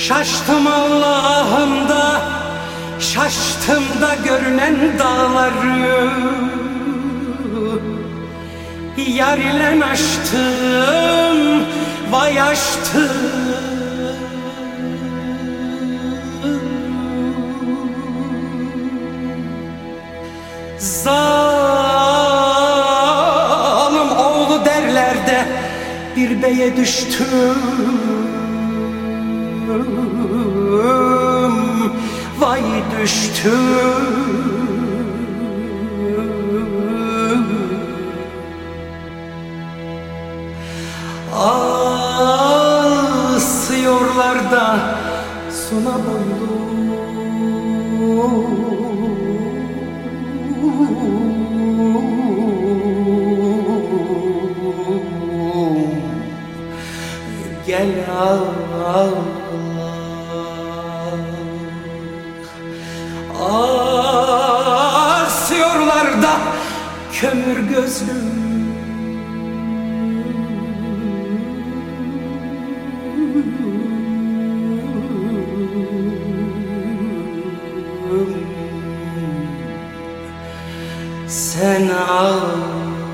Şaştım Allah'ım da, şaştım da görünen dağları. Yar ile aştım, vay aştım. Zalim oğlu derler de bir beye düştüm. Vay düştüm. Asıyorlar da suna boylum. Gel Allah, asıyorlar da kömür gözlüm. Sen al.